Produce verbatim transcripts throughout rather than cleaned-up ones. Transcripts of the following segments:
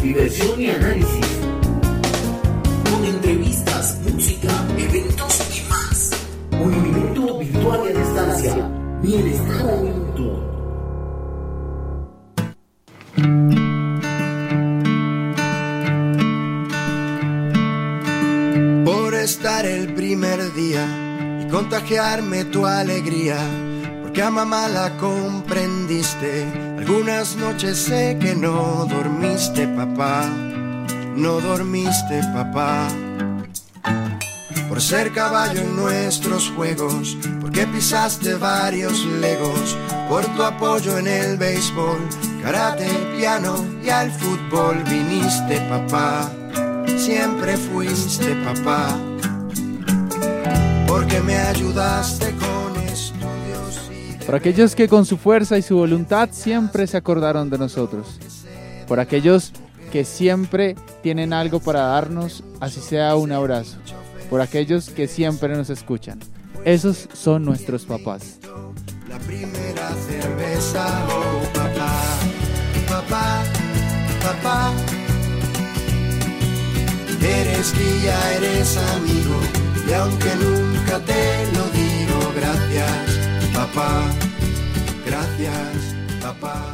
diversión y análisis. Con entrevistas, música, eventos y más. Uniminuto virtual y a distancia. Bienestar al minuto. Por estar el primer día y contagiarme tu alegría, porque a mamá la comprendiste. Algunas noches sé que no dormiste, papá, no dormiste, papá. Por ser caballo en nuestros juegos, porque pisaste varios legos, por tu apoyo en el béisbol, karate, piano y al fútbol viniste, papá, siempre fuiste, papá, porque me ayudaste con estudios y... Por aquellos que con su fuerza y su voluntad siempre se acordaron de nosotros, por aquellos que siempre tienen algo para darnos, así sea un abrazo, por aquellos que siempre nos escuchan. Esos son nuestros papás. La primera cerveza, oh papá, papá, papá. Eres guía, eres amigo, y aunque nunca te lo digo, gracias, papá, gracias, papá.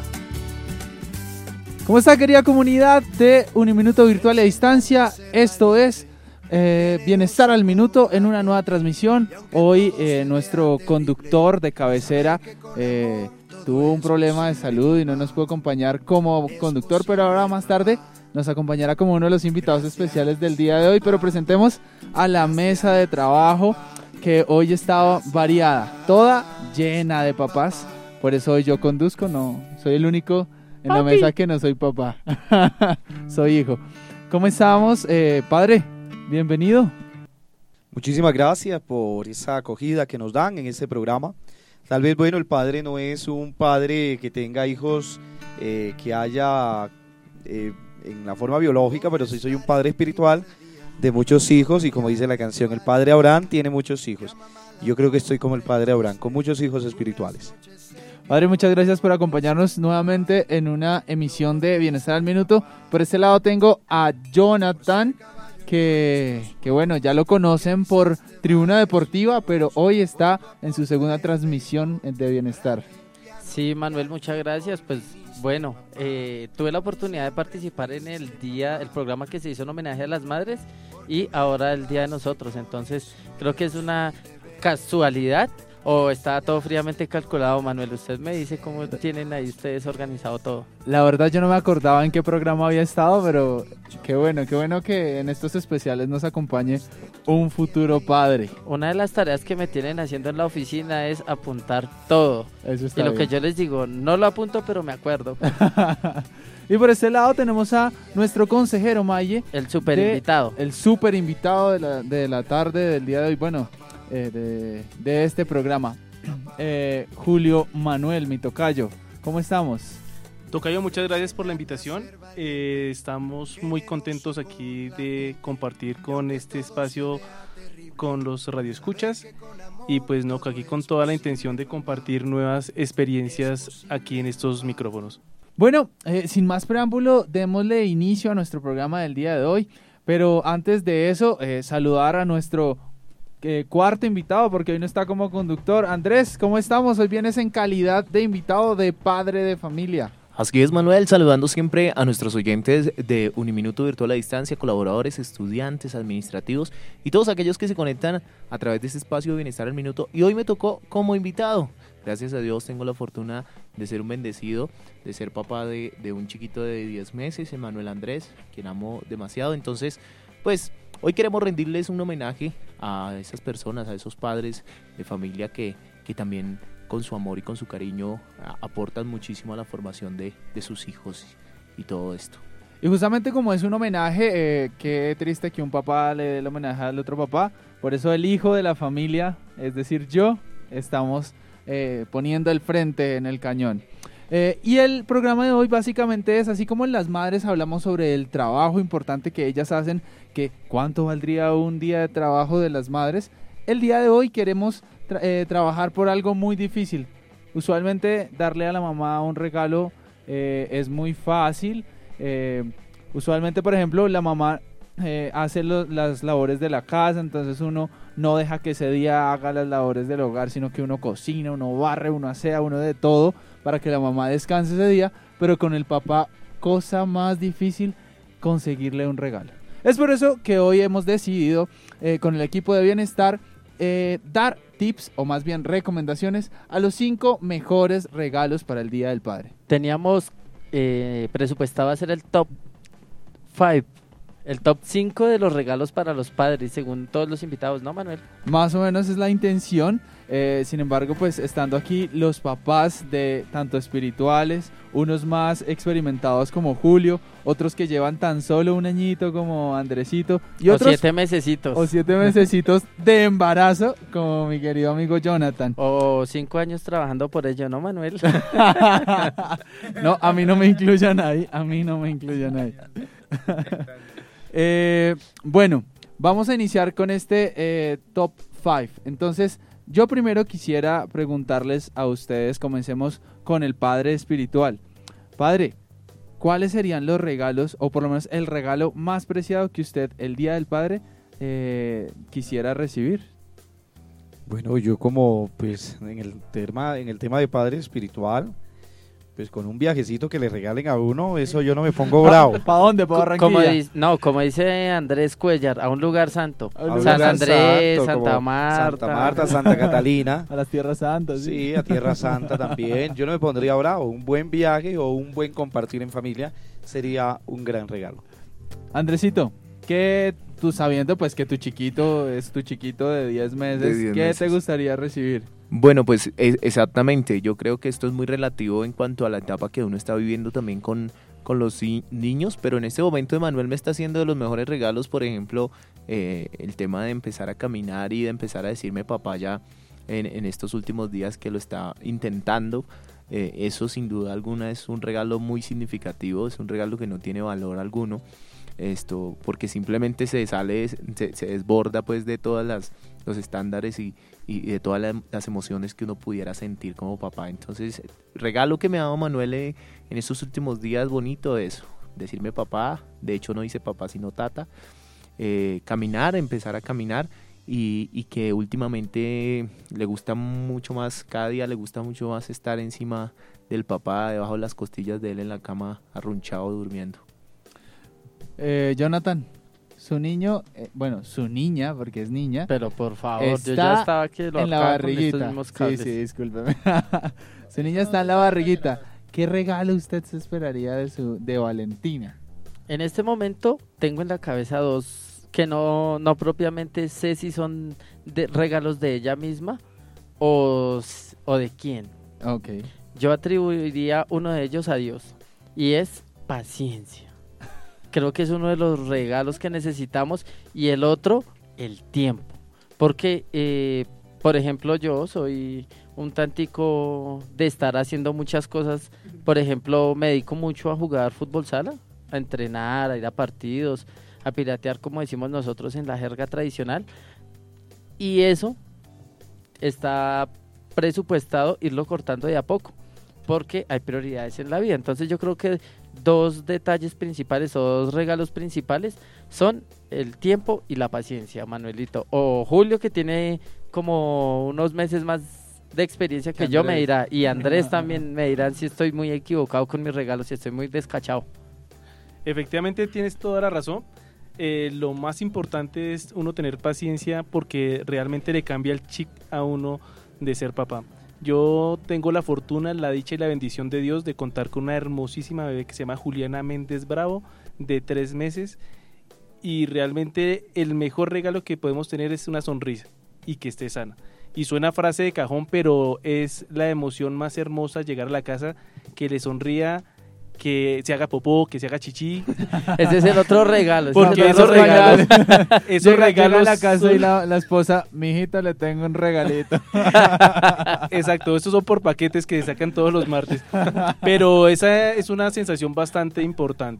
¿Cómo está, querida comunidad de Uniminuto Virtual a Distancia? Esto es eh, Bienestar al Minuto en una nueva transmisión. Hoy eh, nuestro conductor de cabecera eh, tuvo un problema de salud y no nos pudo acompañar como conductor, pero ahora más tarde nos acompañará como uno de los invitados especiales del día de hoy. Pero presentemos a la mesa de trabajo, que hoy estaba variada, toda llena de papás. Por eso hoy yo conduzco, no soy el único en la mesa que no soy papá. Soy hijo. ¿Cómo estamos, eh, padre? Bienvenido. Muchísimas gracias por esa acogida que nos dan en este programa. Tal vez, bueno, el padre no es un padre que tenga hijos eh, que haya eh, en la forma biológica, pero sí soy un padre espiritual de muchos hijos, y como dice la canción, el padre Abraham tiene muchos hijos. Yo creo que estoy como el padre Abraham, con muchos hijos espirituales. Padre, muchas gracias por acompañarnos nuevamente en una emisión de Bienestar al Minuto. Por este lado tengo a Jonathan, que, que bueno, ya lo conocen por Tribuna Deportiva, pero hoy está en su segunda transmisión de Bienestar. Sí, Manuel, muchas gracias. Pues bueno, eh, tuve la oportunidad de participar en el día, el programa que se hizo en homenaje a las madres, y ahora el Día de Nosotros. Entonces creo que es una casualidad, o está todo fríamente calculado. Manuel, usted me dice cómo tienen ahí ustedes organizado todo. La verdad yo no me acordaba en qué programa había estado, pero qué bueno, qué bueno que en estos especiales nos acompañe un futuro padre. Una de las tareas que me tienen haciendo en la oficina es apuntar todo. Eso está y lo bien. que yo les digo, no lo apunto, pero me acuerdo. Y por este lado tenemos a nuestro consejero Maye. El super invitado. El super invitado de la, de la tarde del día de hoy, bueno, eh, de, de este programa. Eh, Julio Manuel, mi tocayo, ¿cómo estamos? Tocayo, muchas gracias por la invitación. Eh, estamos muy contentos aquí de compartir con este espacio con los radioescuchas, y pues no, aquí con toda la intención de compartir nuevas experiencias aquí en estos micrófonos. Bueno, eh, sin más preámbulo, démosle inicio a nuestro programa del día de hoy, pero antes de eso, eh, saludar a nuestro eh, cuarto invitado, porque hoy no está como conductor. Andrés, ¿cómo estamos? Hoy vienes en calidad de invitado de padre de familia. Así es, Manuel, saludando siempre a nuestros oyentes de Uniminuto Virtual a Distancia, colaboradores, estudiantes, administrativos y todos aquellos que se conectan a través de este espacio de Bienestar al Minuto. Y hoy me tocó como invitado. Gracias a Dios tengo la fortuna de ser un bendecido, de ser papá de, de un chiquito de diez meses, Emanuel Andrés, quien amo demasiado. Entonces, pues hoy queremos rendirles un homenaje a esas personas, a esos padres de familia que, que también con su amor y con su cariño aportan muchísimo a la formación de, de sus hijos y, y todo esto. Y justamente como es un homenaje, eh, qué triste que un papá le dé el homenaje al otro papá. Por eso el hijo de la familia, es decir, yo, estamos eh, poniendo el frente en el cañón. Eh, y el programa de hoy básicamente es, así como en Las Madres hablamos sobre el trabajo importante que ellas hacen, que cuánto valdría un día de trabajo de las madres, el día de hoy queremos tra- eh, trabajar por algo muy difícil. Usualmente darle a la mamá un regalo eh, es muy fácil. Eh, Usualmente, por ejemplo, la mamá eh, hace lo, las labores de la casa, entonces uno no deja que ese día haga las labores del hogar, sino que uno cocina, uno barre, uno asea, uno de todo para que la mamá descanse ese día, pero con el papá, cosa más difícil, conseguirle un regalo. Es por eso que hoy hemos decidido eh, con el equipo de Bienestar eh, dar tips o más bien recomendaciones a los cinco mejores regalos para el Día del Padre. Teníamos eh, presupuestado hacer el top cinco, el top cinco de los regalos para los padres, según todos los invitados, ¿no, Manuel? Más o menos es la intención, eh, sin embargo, pues estando aquí los papás de tanto espirituales, unos más experimentados como Julio, otros que llevan tan solo un añito como Andresito, y o otros siete mesecitos. o siete mesecitos de embarazo como mi querido amigo Jonathan. O cinco años trabajando por ello, ¿no, Manuel? No, a mí no me incluyan ahí, a mí no me incluyan ahí. eh, bueno, vamos a iniciar con este eh, top cinco. Entonces, yo primero quisiera preguntarles a ustedes, comencemos con el padre espiritual. Padre, ¿cuáles serían los regalos, o por lo menos el regalo más preciado que usted el Día del Padre eh, quisiera recibir? Bueno, yo como pues en el tema, en el tema de padre espiritual, pues con un viajecito que le regalen a uno, eso yo no me pongo bravo. ¿Para dónde? ¿Para Barranquilla? Como dice, no, como dice Andrés Cuellar, a un lugar santo. A un San lugar Andrés, santo, Santa como Marta. Santa Marta, Santa Catalina. A las Tierras Santas. Sí, a Tierra Santa también. Yo no me pondría bravo. Un buen viaje o un buen compartir en familia sería un gran regalo. Andresito, ¿qué tú sabiendo pues que tu chiquito es tu chiquito de diez meses, De diez ¿qué meses. te gustaría recibir? Bueno, pues es, exactamente, yo creo que esto es muy relativo en cuanto a la etapa que uno está viviendo también con, con los i- niños, pero en este momento Emanuel me está haciendo de los mejores regalos, por ejemplo, eh, el tema de empezar a caminar y de empezar a decirme papá ya en, en estos últimos días que lo está intentando. Eh, eso sin duda alguna es un regalo muy significativo, es un regalo que no tiene valor alguno. Esto porque simplemente se sale, se, se desborda pues de todas las los estándares y, y de todas la, las emociones que uno pudiera sentir como papá. Entonces, regalo que me ha dado Manuel eh, en estos últimos días, bonito eso, decirme papá, de hecho no dice papá sino tata, eh, caminar, empezar a caminar y, y que últimamente le gusta mucho más, cada día le gusta mucho más estar encima del papá, debajo de las costillas de él en la cama, arrunchado, durmiendo. Eh, Jonathan, su niño, eh, bueno, su niña, porque es niña, Pero por favor, está yo ya estaba que lo en la ahorcaba con estos barriguita. mismos Sí, cables. sí, discúlpeme. Su niña está en la barriguita. ¿Qué regalo usted se esperaría de su de Valentina? En este momento tengo en la cabeza dos que no, no propiamente sé si son de regalos de ella misma o, s- o de quién. Ok. Yo atribuiría uno de ellos a Dios y es paciencia. Creo que es uno de los regalos que necesitamos y el otro, el tiempo. Porque, eh, por ejemplo, yo soy un tantico de estar haciendo muchas cosas. Por ejemplo, me dedico mucho a jugar fútbol sala, a entrenar, a ir a partidos, a piratear, como decimos nosotros en la jerga tradicional. Y eso está presupuestado irlo cortando de a poco, porque hay prioridades en la vida. Entonces yo creo que dos detalles principales o dos regalos principales son el tiempo y la paciencia, Manuelito. O Julio, que tiene como unos meses más de experiencia que yo, me Andrés. dirá. Y Andrés también me dirán si estoy muy equivocado con mis regalos, si estoy muy descachado. Efectivamente tienes toda la razón. Eh, lo más importante es uno tener paciencia porque realmente le cambia el chip a uno de ser papá. Yo tengo la fortuna, la dicha y la bendición de Dios de contar con una hermosísima bebé que se llama Juliana Méndez Bravo, de tres meses, y realmente el mejor regalo que podemos tener es una sonrisa y que esté sana. Y suena frase de cajón, pero es la emoción más hermosa llegar a la casa, que le sonría, que se haga popó, que se haga chichi. Ese es el otro regalo. ese Porque es el otro esos regalos, esos Llega, llega regalos a la casa son- y la, la esposa, mijita, le tengo un regalito. Exacto, estos son por paquetes que sacan todos los martes. Pero esa es una sensación bastante importante.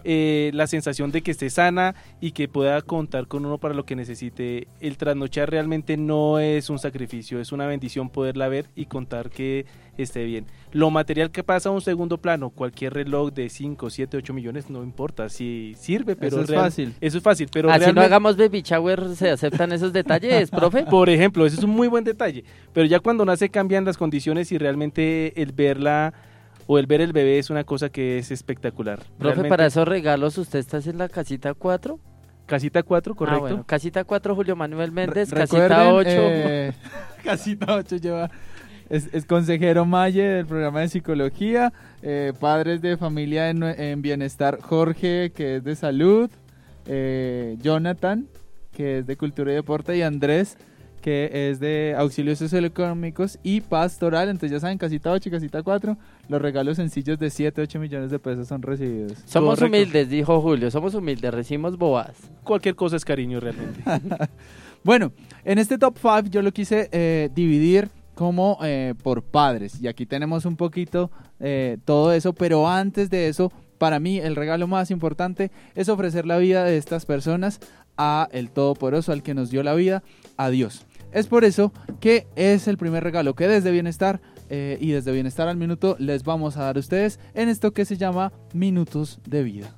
eh, la sensación de que esté sana y que pueda contar con uno para lo que necesite. El trasnochar realmente no es un sacrificio, es una bendición poderla ver y contar que esté bien. Lo material que pasa a un segundo plano, cualquier reloj de cinco, siete, ocho millones, no importa, si sirve, pero Eso es real- fácil. Eso es fácil, pero Así no realmente- hagamos baby shower, ¿se aceptan esos detalles, profe? Por ejemplo, ese es un muy buen detalle, pero ya cuando nace cambian las condiciones y realmente el verla o el ver el bebé es una cosa que es espectacular. Profe, Realmente, para esos regalos, ¿usted está en la casita cuatro? casita cuatro, Ah, correcto. bueno, casita cuatro, Julio Manuel Méndez, Re- casita recuerden, ocho. eh, casita ocho lleva, es, es consejero Maye del programa de psicología, eh, padres de familia en, en bienestar, Jorge, que es de salud, eh, Jonathan, que es de cultura y deporte, y Andrés, que es de auxilios socioeconómicos y pastoral. Entonces ya saben, casita ocho y casita cuatro, los regalos sencillos de siete, ocho millones de pesos son recibidos. Somos Correcto. humildes, dijo Julio, somos humildes, recibimos bobadas. Cualquier cosa es cariño realmente. Bueno, en este top cinco yo lo quise eh, dividir como eh, por padres, y aquí tenemos un poquito eh, todo eso, pero antes de eso, para mí el regalo más importante es ofrecer la vida de estas personas a el Todopoderoso, al que nos dio la vida, a Dios. Es por eso que es el primer regalo que desde Bienestar eh, y desde Bienestar al Minuto les vamos a dar a ustedes en esto que se llama Minutos de Vida.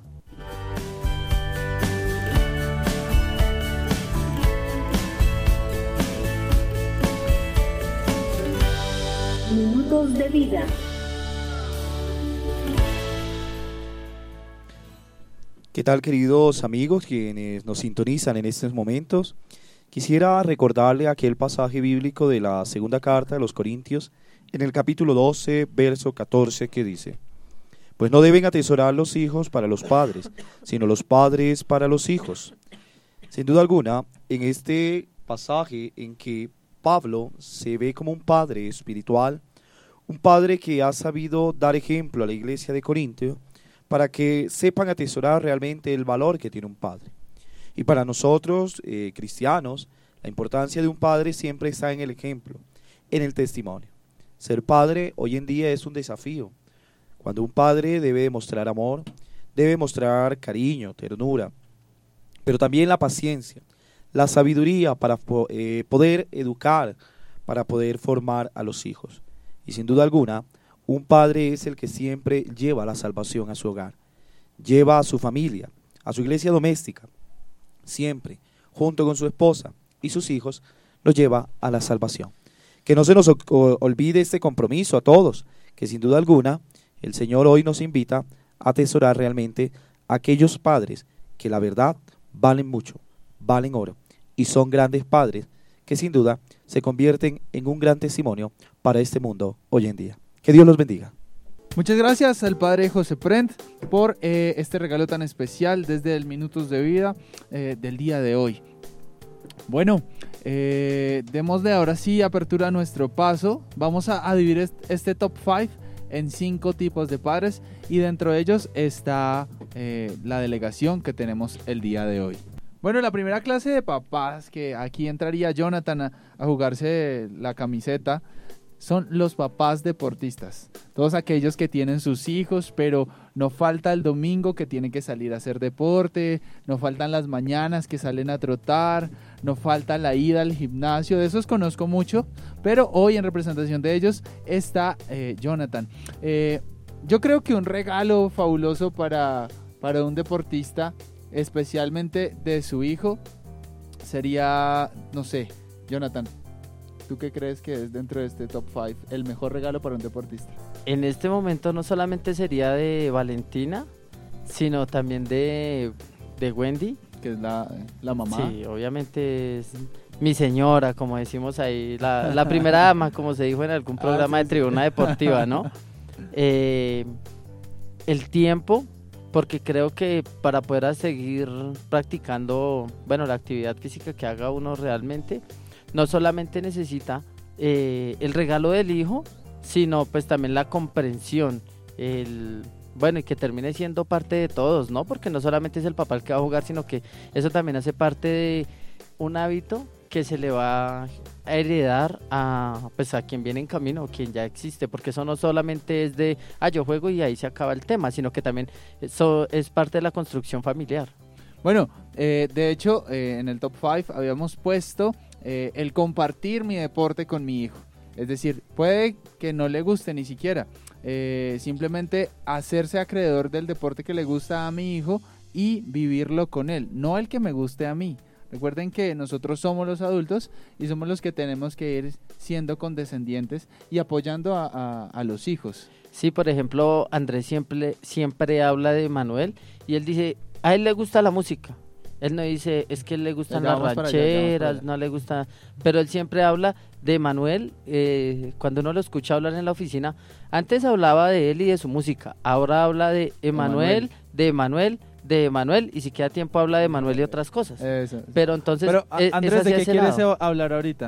Minutos de vida. ¿Qué tal, queridos amigos quienes nos sintonizan en estos momentos? Quisiera recordarle aquel pasaje bíblico de la segunda carta de los Corintios en el capítulo doce, verso catorce, que dice: pues no deben atesorar los hijos para los padres, sino los padres para los hijos. Sin duda alguna, en este pasaje en que Pablo se ve como un padre espiritual, un padre que ha sabido dar ejemplo a la iglesia de Corintio para que sepan atesorar realmente el valor que tiene un padre. Y para nosotros, eh, cristianos, la importancia de un padre siempre está en el ejemplo, en el testimonio. Ser padre hoy en día es un desafío. Cuando un padre debe demostrar amor, debe mostrar cariño, ternura, pero también la paciencia, la sabiduría para eh, poder educar, para poder formar a los hijos. Y sin duda alguna, un padre es el que siempre lleva la salvación a su hogar, lleva a su familia, a su iglesia doméstica, siempre, junto con su esposa y sus hijos, los lleva a la salvación. Que no se nos olvide este compromiso a todos, que sin duda alguna, el Señor hoy nos invita a atesorar realmente a aquellos padres que la verdad valen mucho, valen oro, y son grandes padres que sin duda se convierten en un gran testimonio para este mundo hoy en día. Que Dios los bendiga. Muchas gracias al padre José Prent por eh, este regalo tan especial desde el Minutos de Vida eh, del día de hoy. Bueno, eh, démosle ahora sí apertura a nuestro paso. Vamos a, a dividir este, este top cinco en cinco tipos de padres, y dentro de ellos está eh, la delegación que tenemos el día de hoy. Bueno, la primera clase de papás, que aquí entraría Jonathan a, a jugarse la camiseta, son los papás deportistas. Todos aquellos que tienen sus hijos, pero no falta el domingo que tienen que salir a hacer deporte, no faltan las mañanas que salen a trotar, no falta la ida al gimnasio. De esos conozco mucho, pero hoy en representación de ellos está eh, Jonathan. Eh, yo creo que un regalo fabuloso para, para un deportista, especialmente de su hijo, sería, no sé, Jonathan, ¿tú qué crees que es dentro de este top cinco el mejor regalo para un deportista? En este momento no solamente sería de Valentina, sino también de, de Wendy. Que es la, la mamá. Sí, obviamente es mi señora, como decimos ahí, la, la primera dama, como se dijo en algún programa Ah, sí, de Tribuna Deportiva, ¿no? Eh, el tiempo, porque creo que para poder seguir practicando, bueno, la actividad física que haga uno realmente, no solamente necesita eh, el regalo del hijo, sino pues también la comprensión, el bueno, y que termine siendo parte de todos, ¿no? Porque no solamente es el papá el que va a jugar, sino que eso también hace parte de un hábito que se le va a heredar a, pues, a quien viene en camino, quien ya existe, porque eso no solamente es de, ah, yo juego y ahí se acaba el tema, sino que también eso es parte de la construcción familiar. Bueno, eh, de hecho, eh, en el top cinco habíamos puesto eh, el compartir mi deporte con mi hijo. Es decir, puede que no le guste ni siquiera, eh, simplemente hacerse acreedor del deporte que le gusta a mi hijo y vivirlo con él, no el que me guste a mí. Recuerden que nosotros somos los adultos y somos los que tenemos que ir siendo condescendientes y apoyando a, a, a los hijos. Sí, por ejemplo, Andrés siempre, siempre habla de Manuel y él dice, a él le gusta la música. Él no dice, es que le gustan Ya las vamos para allá, ya rancheras, vamos para allá. no le gusta, pero él siempre habla de Manuel. Eh, cuando uno lo escucha hablar en la oficina, antes hablaba de él y de su música, ahora habla de Emanuel, de Emanuel, de Emanuel, y si queda tiempo habla de Manuel y otras cosas. Eso. Pero entonces, Pero, a- eh, es Andrés, ¿de hacia qué ese quieres lado. hablar ahorita?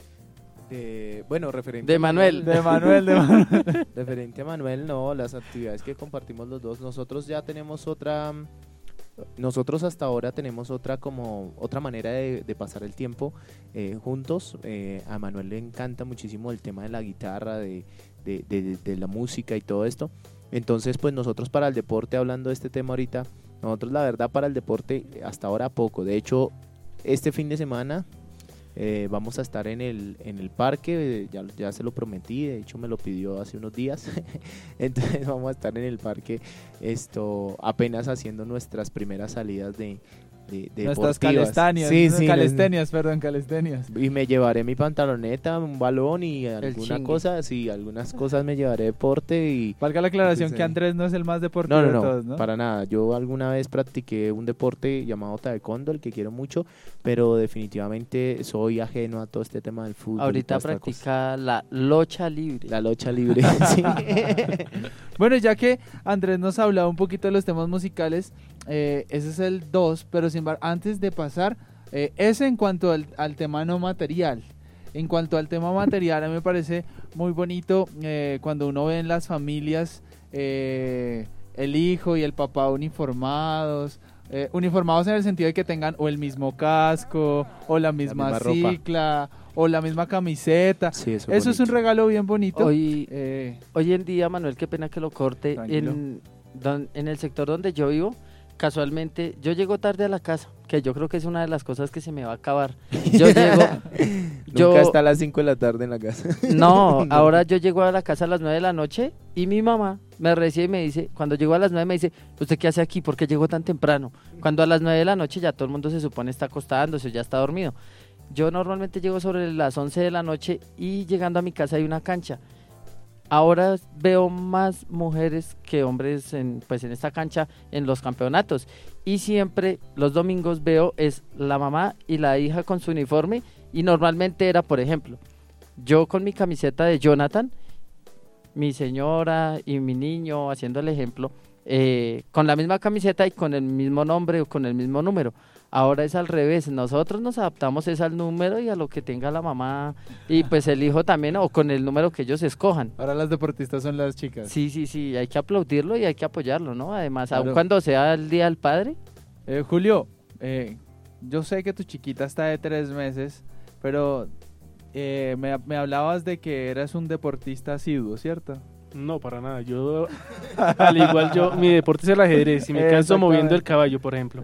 De, bueno, referente De a Manuel. De Manuel, de Manuel. Referente a Manuel, no, las actividades que compartimos los dos, nosotros ya tenemos otra, nosotros hasta ahora tenemos otra como otra manera de, de pasar el tiempo eh, juntos. Eh, a Manuel le encanta muchísimo el tema de la guitarra, de, de, de, de la música y todo esto. Entonces, pues nosotros para el deporte, hablando de este tema ahorita, nosotros la verdad para el deporte hasta ahora poco. De hecho, este fin de semana Eh, vamos a estar en el, en el parque, eh, ya, ya se lo prometí, de hecho me lo pidió hace unos días. Entonces vamos a estar en el parque, esto apenas haciendo nuestras primeras salidas de, de, de Nuestras deportivas. calistanias, Sí, sí, calistenias, perdón, calistenias. y me llevaré mi pantaloneta, un balón y alguna chingue. cosa, sí, algunas cosas me llevaré deporte y... Valga la aclaración Pues, que eh, Andrés no es el más deportivo No, no, de no, todos, ¿no? para nada. Yo alguna vez practiqué un deporte llamado taekwondo, el que quiero mucho, pero definitivamente soy ajeno a todo este tema del fútbol. y Ahorita toda esta cosa. practica la locha libre. La lucha libre, sí. Bueno, ya que Andrés nos ha hablado un poquito de los temas musicales, eh, ese es el dos, pero sin embargo, antes de pasar, eh, ese en cuanto al, al tema no material. En cuanto al tema material, a mí me parece muy bonito eh, cuando uno ve en las familias eh, el hijo y el papá uniformados, eh, uniformados en el sentido de que tengan o el mismo casco, o la misma, misma ropa. cicla, o la misma camiseta. Sí, eso, Eso es un regalo bien bonito. Hoy, Eh, hoy en día, Manuel, qué pena que lo corte, Tranquilo. en, don- en el sector donde yo vivo, casualmente, yo llego tarde a la casa, que yo creo que es una de las cosas que se me va a acabar. Yo llego, yo, Nunca está a las cinco de la tarde en la casa. no, ahora yo llego a la casa a las nueve de la noche y mi mamá me recibe y me dice, cuando llego a las nueve me dice, ¿usted qué hace aquí? ¿Por qué llegó tan temprano? Cuando a las nueve de la noche ya todo el mundo se supone está acostándose o ya está dormido. Yo normalmente llego sobre las once de la noche y llegando a mi casa hay una cancha. Ahora veo más mujeres que hombres en, pues en esta cancha en los campeonatos y siempre los domingos veo es la mamá y la hija con su uniforme y normalmente era, por ejemplo, yo con mi camiseta de Jonathan, mi señora y mi niño haciendo el ejemplo, eh, con la misma camiseta y con el mismo nombre o con el mismo número. Ahora es al revés, nosotros nos adaptamos es al número y a lo que tenga la mamá y pues el hijo también o con el número que ellos escojan. ahora las deportistas son las chicas. Sí, sí, sí, hay que aplaudirlo y hay que apoyarlo, ¿no? Además, aun Claro. cuando sea el Día del Padre, Eh, Julio, eh, yo sé que tu chiquita está de tres meses, pero eh, me, me hablabas de que eras un deportista asiduo, ¿cierto? No, para nada. Yo, al igual yo, mi deporte es el ajedrez y me canso Exactamente. moviendo el caballo, por ejemplo.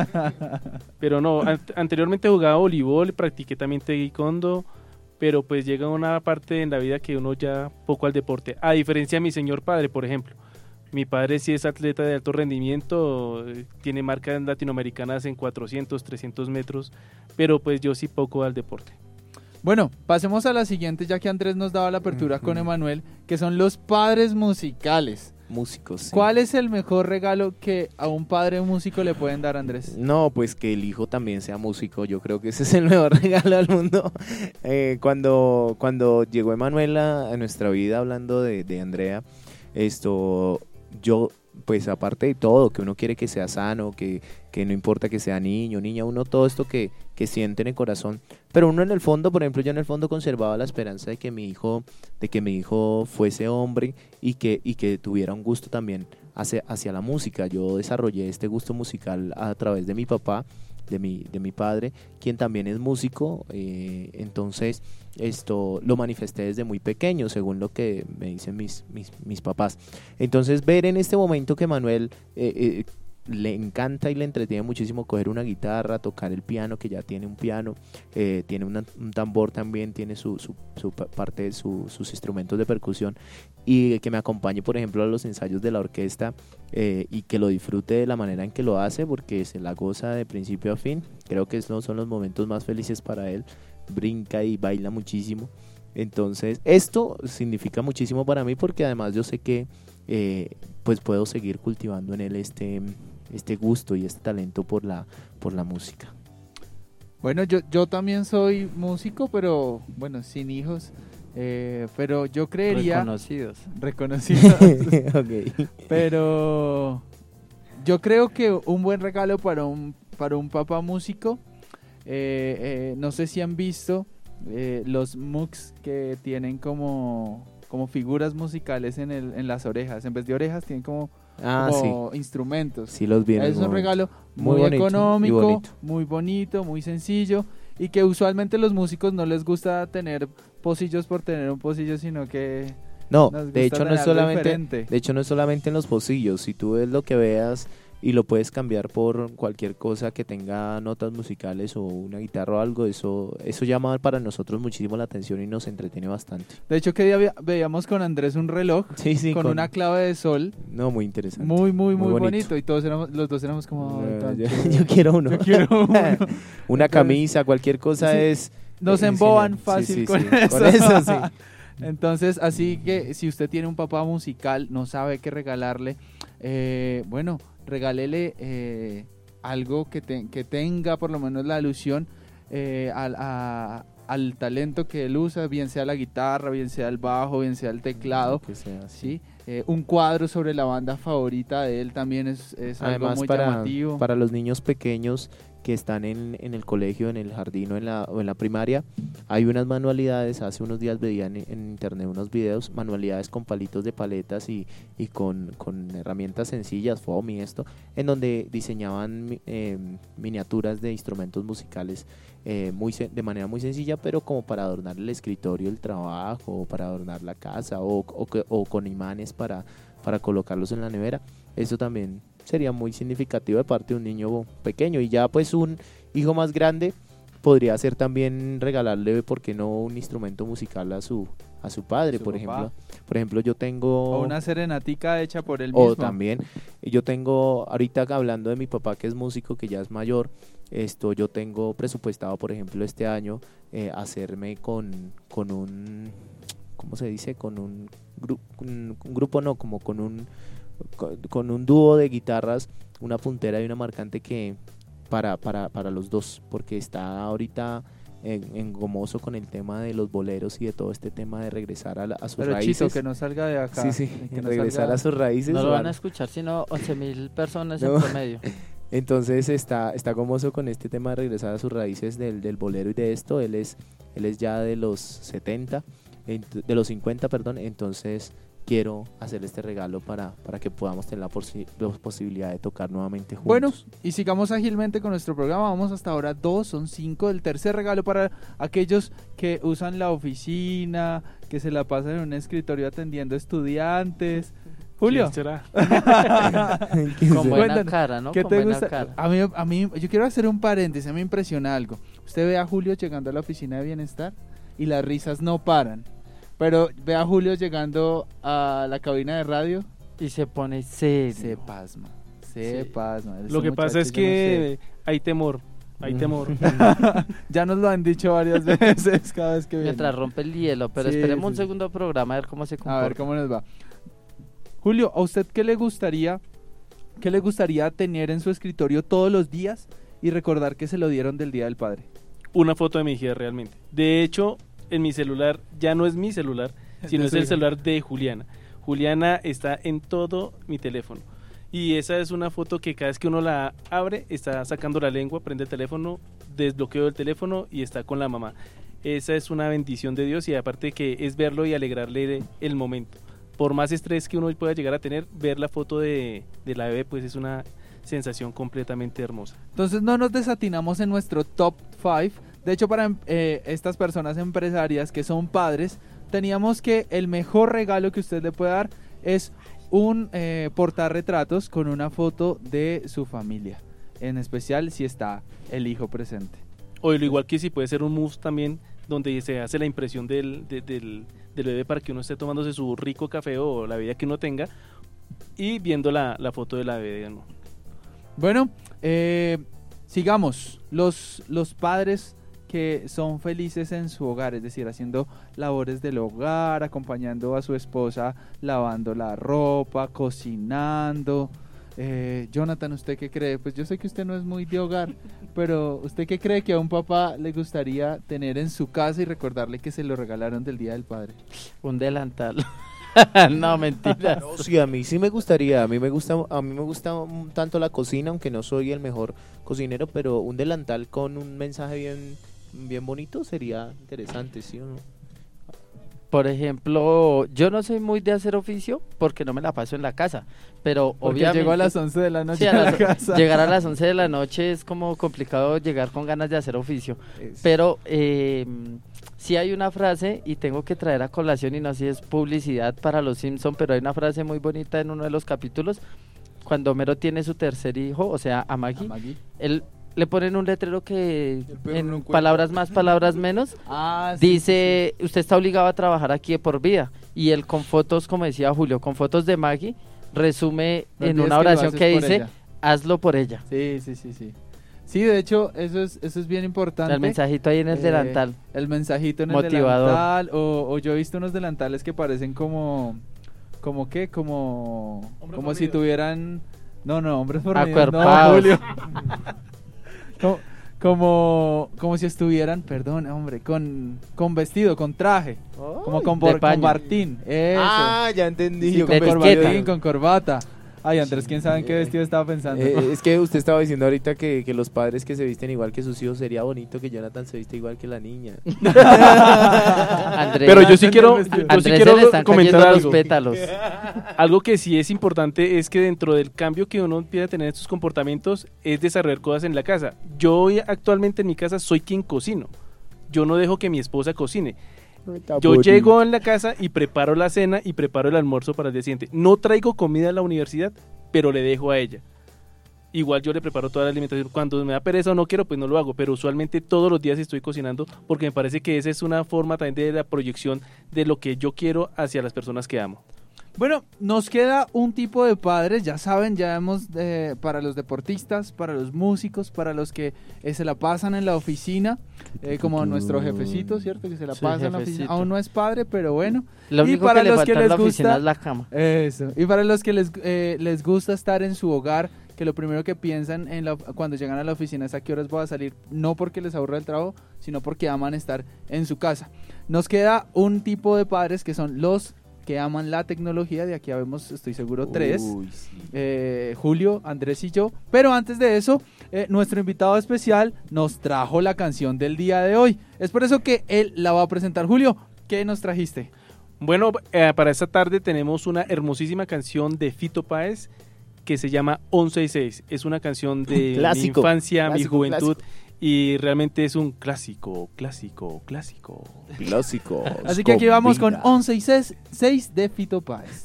Pero no, an- anteriormente jugaba voleibol, practiqué también taekwondo, pero pues llega una parte en la vida que uno ya poco al deporte. A diferencia de mi señor padre, por ejemplo. Mi padre sí es atleta de alto rendimiento, eh, tiene marcas latinoamericanas en cuatrocientos, trescientos metros, pero pues yo sí poco al deporte. Bueno, pasemos a la siguiente, ya que Andrés nos daba la apertura con Emanuel, que son los padres musicales. Músicos. sí. ¿Cuál es el mejor regalo que a un padre músico le pueden dar, Andrés? No, pues que el hijo también sea músico, yo creo que ese es el mejor regalo del mundo. Eh, cuando, cuando llegó Emanuela a nuestra vida hablando de, de Andrea, esto, yo pues aparte de todo, que uno quiere que sea sano, que, que no importa que sea niño, niña, uno todo esto que, que siente en el corazón, pero uno en el fondo, por ejemplo, yo en el fondo conservaba la esperanza de que mi hijo, de que mi hijo fuese hombre y que, y que tuviera un gusto también hacia, hacia la música. Yo desarrollé este gusto musical a través de mi papá, de mi, de mi padre, quien también es músico, eh, entonces esto lo manifesté desde muy pequeño, según lo que me dicen mis, mis, mis papás. Entonces ver en este momento que Manuel eh, eh, le encanta y le entretiene muchísimo coger una guitarra, tocar el piano, que ya tiene un piano, eh, tiene una, un tambor también, tiene su, su, su parte de su, sus instrumentos de percusión, y que me acompañe, por ejemplo, a los ensayos de la orquesta, eh, y que lo disfrute de la manera en que lo hace, porque se la goza de principio a fin. Creo que estos son los momentos más felices para él, brinca y baila muchísimo. Entonces esto significa muchísimo para mí, porque además yo sé que eh, pues puedo seguir cultivando en él este, este gusto y este talento por la, por la música. Bueno, yo, yo también soy músico, pero bueno, sin hijos. Eh, pero yo creería... Reconocidos. Reconocidos. Okay. Pero yo creo que un buen regalo para un, para un papá músico, eh, eh, no sé si han visto eh, los mugs que tienen como, como figuras musicales en, el, en las orejas. En vez de orejas tienen como, ah, como sí. instrumentos. Sí, los vi en Es un momento. regalo muy, muy, bonito, económico, y bonito. muy bonito, muy sencillo, y que usualmente los músicos no les gusta tener pocillos por tener un pocillo, sino que no, nos de gusta hecho no tener es algo solamente, diferente. de hecho no es solamente en los pocillos. Si tú ves lo que veas y lo puedes cambiar por cualquier cosa que tenga notas musicales o una guitarra o algo, eso, eso llama para nosotros muchísimo la atención y nos entretiene bastante. De hecho, que día ve- veíamos con Andrés un reloj Sí, sí, con, con- una clave de sol, No, muy interesante. muy, muy, muy, Muy bonito. bonito. Y todos éramos, los dos éramos como... "Ay, Eh, tan yo, chévere". yo quiero uno. Yo quiero uno. Una Entonces, camisa, cualquier cosa sí, es... Nos es emboban genial. fácil Sí, sí, con, sí. eso. Con eso, sí. Entonces, así que si usted tiene un papá musical, no sabe qué regalarle, eh, bueno, regálele eh, algo que, te- que tenga por lo menos la alusión eh, al, a- al talento que él usa, bien sea la guitarra, bien sea el bajo, bien sea el teclado. Que sea así. ¿Sí? Eh, un cuadro sobre la banda favorita de él también es, es algo Además, muy para, llamativo. para los niños pequeños que están en, en el colegio, en el jardín o en, la, o en la primaria, hay unas manualidades. Hace unos días veía en, en internet unos videos, manualidades con palitos de paletas y, y con, con herramientas sencillas, foam y esto, en donde diseñaban mi- eh, miniaturas de instrumentos musicales eh, muy sen- de manera muy sencilla, pero como para adornar el escritorio, el trabajo, o para adornar la casa, o, o, que- o con imanes para, para colocarlos en la nevera. Eso también sería muy significativo de parte de un niño pequeño. Y ya pues un hijo más grande podría ser también regalarle, ¿por qué no?, un instrumento musical a su a su padre, Su por papá. ejemplo. Por ejemplo, yo tengo... O una serenatica hecha por él mismo. O también, yo tengo, ahorita hablando de mi papá que es músico, que ya es mayor, esto yo tengo presupuestado, por ejemplo, este año, eh, hacerme con, con un, ¿cómo se dice? Con un, gru- un, un grupo, no, como con un, con, con un dúo de guitarras, una puntera y una marcante que para, para, para los dos, porque está ahorita en, engomoso con el tema de los boleros y de todo este tema de regresar a, la- a sus Pero raíces. Chito, que no salga de acá. Sí, sí, que no regresar salga- a sus raíces. No lo van van- a escuchar sino once mil personas No. en promedio. Entonces está, está gomoso con este tema de regresar a sus raíces del, del bolero y de esto. Él es, él es ya de los setenta, ent- de los cincuenta, perdón. Entonces quiero hacer este regalo para, para que podamos tener la, posi- la posibilidad de tocar nuevamente juntos. Bueno, y sigamos ágilmente con nuestro programa. Vamos hasta ahora dos, son cinco. El tercer regalo para aquellos que usan la oficina, que se la pasan en un escritorio atendiendo estudiantes. Julio, ¿Quién será? Con buena Cuéntanos, cara, ¿no? ¿qué Con te buena gusta? cara. A mí, a mí, yo quiero hacer un paréntesis, a mí me impresiona algo. Usted ve a Julio llegando a la oficina de bienestar y las risas no paran. Pero ve a Julio llegando a la cabina de radio, Y se pone serio. se pasma, se Sí. pasma. Lo Ese que pasa muchacho, es yo no sé. que hay temor, hay temor. Ya nos lo han dicho varias veces cada vez que viene. Mientras rompe el hielo. Pero Sí, esperemos sí, un sí. segundo programa a ver cómo se A comporta. ver cómo nos va. Julio, ¿a usted qué le gustaría, qué le gustaría tener en su escritorio todos los días y recordar que se lo dieron del Día del Padre? Una foto de mi hija realmente. De hecho, en mi celular ya no es mi celular, sino De es su el hija. celular de Juliana. Juliana está en todo mi teléfono. Y esa es una foto que cada vez que uno la abre, está sacando la lengua, prende el teléfono, desbloqueo el teléfono y está con la mamá. Esa es una bendición de Dios y aparte que es verlo y alegrarle el momento. Por más estrés que uno pueda llegar a tener, ver la foto de, de la bebé pues es una sensación completamente hermosa. Entonces no nos desatinamos en nuestro top cinco. De hecho, para eh, estas personas empresarias que son padres, teníamos que el mejor regalo que usted le puede dar es un eh, portarretratos con una foto de su familia, en especial si está el hijo presente. O lo igual que si puede ser un mousse también, donde se hace la impresión del, de, del, del bebé para que uno esté tomándose su rico café o la bebida que uno tenga y viendo la, la foto de la bebé, ¿no? Bueno, eh, sigamos. Los, los padres que son felices en su hogar, es decir, haciendo labores del hogar, acompañando a su esposa, lavando la ropa, cocinando. Eh, Jonathan, ¿usted qué cree? Pues yo sé que usted no es muy de hogar, pero ¿usted qué cree que a un papá le gustaría tener en su casa y recordarle que se lo regalaron del Día del Padre? Un delantal. No, mentira. No, sí, a mí sí me gustaría, a mí me gusta, a mí me gusta tanto la cocina, aunque no soy el mejor cocinero, pero un delantal con un mensaje bien, bien bonito sería interesante, ¿sí o no? Por ejemplo, yo no soy muy de hacer oficio porque no me la paso en la casa, pero Porque obviamente llegó a las once de la noche sí, a a la las- casa. llegar a las once de la noche es como complicado llegar con ganas de hacer oficio, Es- pero eh, sí hay una frase y tengo que traer a colación y no sé si es publicidad para los Simpson, pero hay una frase muy bonita en uno de los capítulos cuando Homero tiene su tercer hijo, o sea, a Maggie, A Maggie. él le ponen un letrero que El perro no en encuentra. palabras más, palabras menos Ah, sí, dice, usted está obligado a trabajar aquí de por vida. Y él con fotos, como decía Julio, con fotos de Maggie, resume No en olvides una que lo oración haces que por dice, ella. hazlo por ella. Sí, sí, sí, sí. Sí, de hecho, eso es, eso es bien importante. El mensajito ahí en el Eh, delantal. El mensajito en el Motivador. delantal. O, o yo he visto unos delantales que parecen como... ¿Como qué? Como... como si tuvieran... No, no, hombres fornidos. No, Acuerpados. Julio. como, como, como si estuvieran, perdón, hombre, con, con vestido, con traje. Como con, de bor- con paño. bartín. Eso. Ah, ya entendí. Sí, yo con de corbatín, etiqueta. con corbata. Ay, Andrés, ¿quién sabe en qué vestido estaba pensando? Eh, es que usted estaba diciendo ahorita que, que los padres que se visten igual que sus hijos, sería bonito que Jonathan se viste igual que la niña. Andrés, Pero yo sí Andrés quiero, vestido. yo sí Andrés quiero se le están comentar cayendo algo. los pétalos. Algo que sí es importante es que dentro del cambio que uno empieza a tener en sus comportamientos es desarrollar cosas en la casa. Yo hoy actualmente en mi casa soy quien cocino. Yo no dejo que mi esposa cocine. Yo llego en la casa y preparo la cena y preparo el almuerzo para el día siguiente. No traigo comida a la universidad, pero le dejo a ella. Igual yo le preparo toda la alimentación. Cuando me da pereza o no quiero, pues no lo hago. Pero usualmente todos los días estoy cocinando porque me parece que esa es una forma también de la proyección de lo que yo quiero hacia las personas que amo. Bueno, nos queda un tipo de padres, ya saben, ya hemos, eh, para los deportistas, para los músicos, para los que eh, se la pasan en la oficina, eh, como nuestro jefecito, ¿cierto? Que se la Sí, pasa en la oficina. jefecito. Aún no es padre, pero bueno. Lo Y único para que le los falta que en la les oficina gusta- es la cama. Eso. Y para los que les, eh, les gusta estar en su hogar, que lo primero que piensan en la, cuando llegan a la oficina es a qué horas voy a salir, no porque les aburra el trabajo, sino porque aman estar en su casa. Nos queda un tipo de padres que son los que aman la tecnología, de aquí habemos, estoy seguro, tres. Uy, sí. Eh, Julio, Andrés y yo. Pero antes de eso, eh, nuestro invitado especial nos trajo la canción del día de hoy. Es por eso que él la va a presentar. Julio, ¿qué nos trajiste? Bueno, eh, para esta tarde tenemos una hermosísima canción de Fito Páez que se llama once y seis. Es una canción de mi Clásico, infancia, mi clásico, juventud clásico. y realmente es un clásico, clásico, clásico. Clásicos. Así que aquí vamos con vida. once y seis de Fito Páez.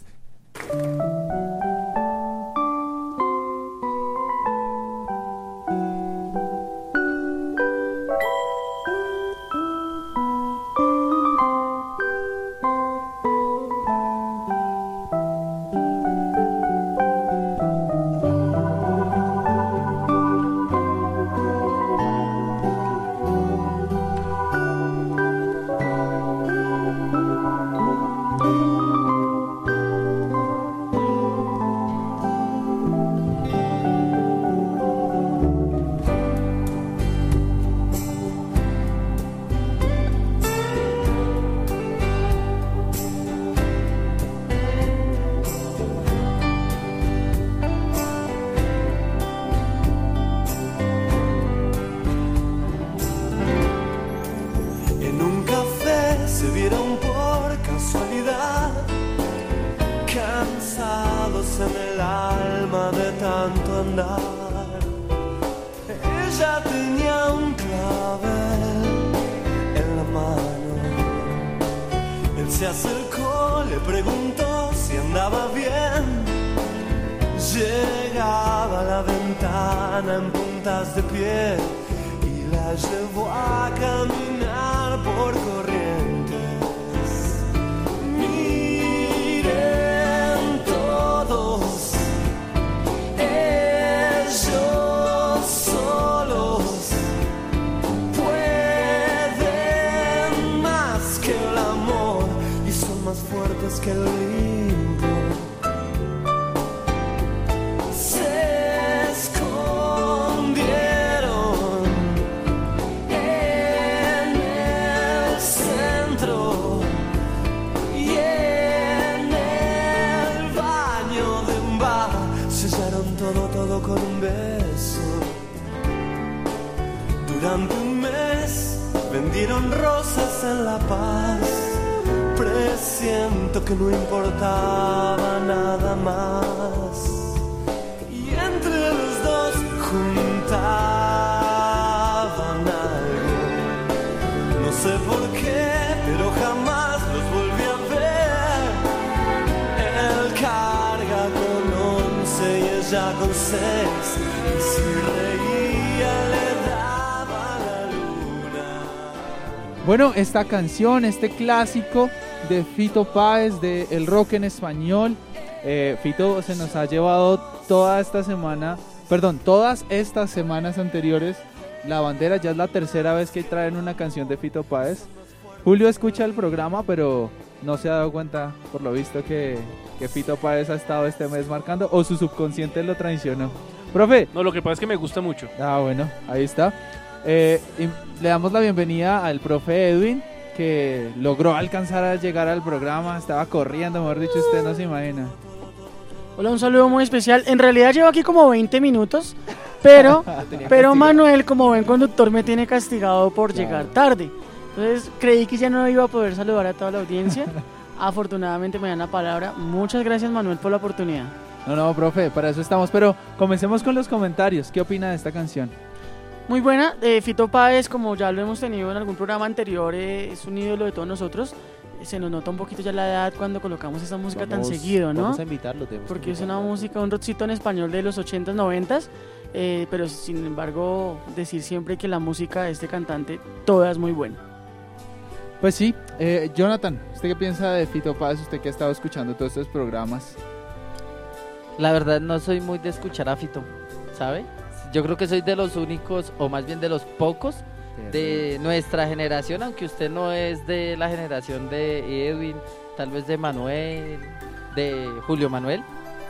luz en el alma de tanto andar. Ella tenía un clavel en la mano. Él se acercó, le preguntó si andaba bien. Llegaba a la ventana en puntas de pie y la llevó a caminar por corrientes. Miren todos, ellos solos pueden más que el amor y son más fuertes que el limbo. Con un beso. Durante un mes vendieron rosas en La Paz. Presiento que no importaba nada más. Y entre los dos juntaban algo. No sé por qué, pero jamás los volví a ver. Él carga con once y ella con seis, y si reía le daba la luna. Bueno, esta canción, este clásico de Fito Páez, de el rock en español, eh, Fito se nos ha llevado toda esta semana, perdón, todas estas semanas anteriores la bandera. Ya es la tercera vez que traen una canción de Fito Páez. Julio escucha el programa, pero no se ha dado cuenta, por lo visto, que, que Fito Páez ha estado este mes marcando, o su subconsciente lo traicionó. Profe. No, lo que pasa es que me gusta mucho. Ah, bueno, ahí está. Eh, le damos la bienvenida al profe Edwin, que logró alcanzar a llegar al programa. Estaba corriendo, mejor dicho, usted no se imagina. Hola, un saludo muy especial. En realidad llevo aquí como veinte minutos, pero, pero Manuel, como buen conductor, me tiene castigado por claro. llegar tarde. Entonces creí que ya no iba a poder saludar a toda la audiencia. Afortunadamente me dan la palabra. Muchas gracias, Manuel, por la oportunidad. No, no, profe, para eso estamos. Pero comencemos con los comentarios. ¿Qué opina de esta canción? Muy buena. eh, Fito Páez, como ya lo hemos tenido en algún programa anterior, eh, es un ídolo de todos nosotros. Se nos nota un poquito ya la edad cuando colocamos esa música vamos, tan seguido, ¿no? Vamos a invitarlo. Porque es una música, un rockcito en español de los ochentas, noventas, eh, pero sin embargo decir siempre que la música de este cantante toda es muy buena. Pues sí, eh, Jonathan, ¿usted qué piensa de Fito Páez? Usted que ha estado escuchando todos estos programas. La verdad no soy muy de escuchar a Fito, ¿sabe? Yo creo que soy de los únicos, o más bien de los pocos de nuestra generación, aunque usted no es de la generación de Edwin, tal vez de Manuel, de Julio Manuel,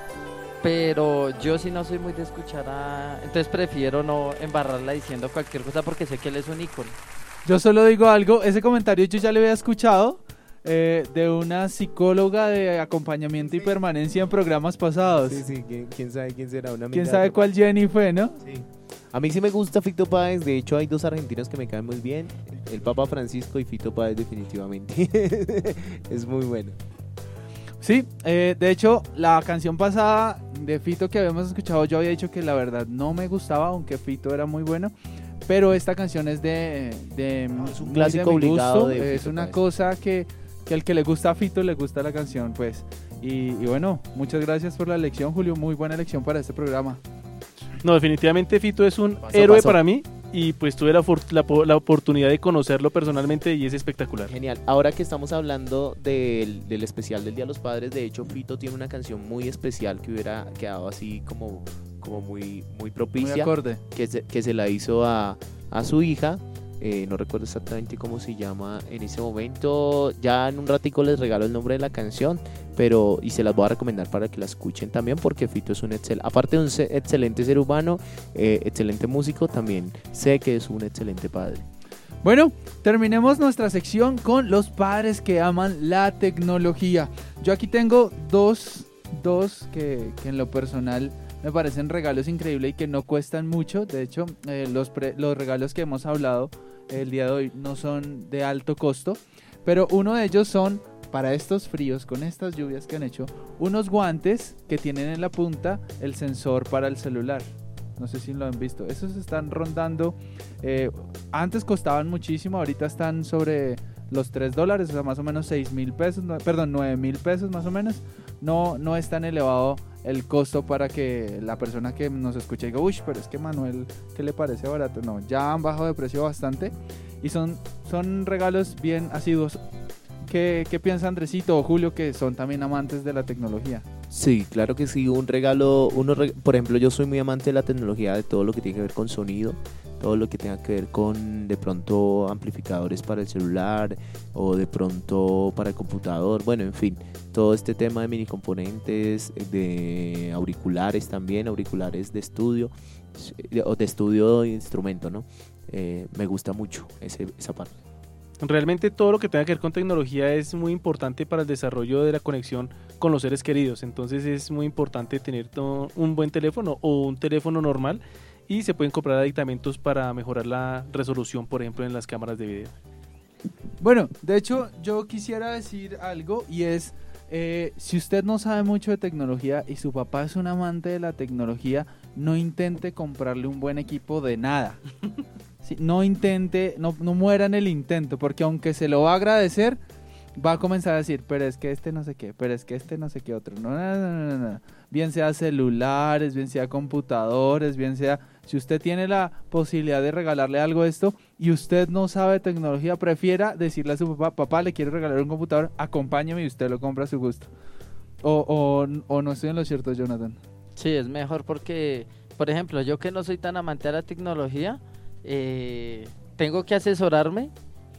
pero yo sí no soy muy de escuchar a... Entonces prefiero no embarrarla diciendo cualquier cosa porque sé que él es un ícono. Yo solo digo algo, ese comentario yo ya lo había escuchado eh, de una psicóloga de acompañamiento y permanencia en programas pasados. Sí, sí, ¿quién, quién sabe quién será? Una ¿Quién sabe cuál Jenny fue, no? Sí. A mí sí me gusta Fito Páez, de hecho hay dos argentinos que me caen muy bien, el Papa Francisco y Fito Páez definitivamente. Es muy bueno. Sí, eh, de hecho la canción pasada de Fito que habíamos escuchado yo había dicho que la verdad no me gustaba, aunque Fito era muy bueno. Pero esta canción es de, de no, es un clásico de obligado gusto, de es Fito una Páez. cosa que, que al que le gusta a Fito le gusta la canción, pues. Y, y bueno, muchas gracias por la elección, Julio, muy buena elección para este programa. No, definitivamente Fito es un Paso, héroe paso. para mí y pues tuve la, for- la, po- la oportunidad de conocerlo personalmente y es espectacular. Genial, ahora que estamos hablando del, del especial del Día de los Padres, de hecho Fito tiene una canción muy especial que hubiera quedado así como, como muy, muy propicia, Muy acorde. que se, que se la hizo a, a su hija. Eh, no recuerdo exactamente cómo se llama en ese momento. Ya en un ratico les regalo el nombre de la canción, pero y se las voy a recomendar para que la escuchen también, porque Fito es un excel, aparte de un se- excelente ser humano, eh, excelente músico, también sé que es un excelente padre. Bueno, terminemos nuestra sección con los padres que aman la tecnología. Yo aquí tengo dos, dos que, que en lo personal me parecen regalos increíbles y que no cuestan mucho. De hecho, eh, los, pre- los regalos que hemos hablado el día de hoy no son de alto costo, pero uno de ellos son para estos fríos, con estas lluvias que han hecho, unos guantes que tienen en la punta el sensor para el celular. No sé si lo han visto. Esos están rondando. Eh, antes costaban muchísimo, ahorita están sobre los tres dólares, o sea, más o menos seis mil pesos, no, perdón, nueve mil pesos más o menos. No, no es tan elevado el costo para que la persona que nos escuche diga, uy, pero es que Manuel, ¿qué le parece barato? No, ya han bajado de precio bastante y son, son regalos bien asiduos. ¿Qué, ¿Qué piensa Andresito o Julio, que son también amantes de la tecnología? Sí, claro que sí, un regalo, uno, por ejemplo, yo soy muy amante de la tecnología, de todo lo que tiene que ver con sonido, todo lo que tenga que ver con de pronto amplificadores para el celular o de pronto para el computador, bueno, en fin, todo este tema de mini componentes, de auriculares también, auriculares de estudio o de estudio de instrumento, ¿no? Eh, me gusta mucho ese, esa parte. Realmente todo lo que tenga que ver con tecnología es muy importante para el desarrollo de la conexión con los seres queridos, entonces es muy importante tener todo, un buen teléfono o un teléfono normal, y se pueden comprar aditamentos para mejorar la resolución, por ejemplo, en las cámaras de video. Bueno, de hecho yo quisiera decir algo, y es, eh, si usted no sabe mucho de tecnología y su papá es un amante de la tecnología, no intente comprarle un buen equipo de nada. Sí, no intente, no, no muera en el intento, porque aunque se lo va a agradecer, va a comenzar a decir, pero es que este no sé qué, pero es que este no sé qué otro. No, no, no, no, no. Bien sea celulares, bien sea computadores, bien sea, si usted tiene la posibilidad de regalarle algo de esto y usted no sabe tecnología, prefiera decirle a su papá, papá, le quiero regalar un computador, acompáñeme y usted lo compra a su gusto. O, o, o no estoy en lo cierto, Jonathan. Sí, es mejor porque, por ejemplo, yo que no soy tan amante de la tecnología, eh, tengo que asesorarme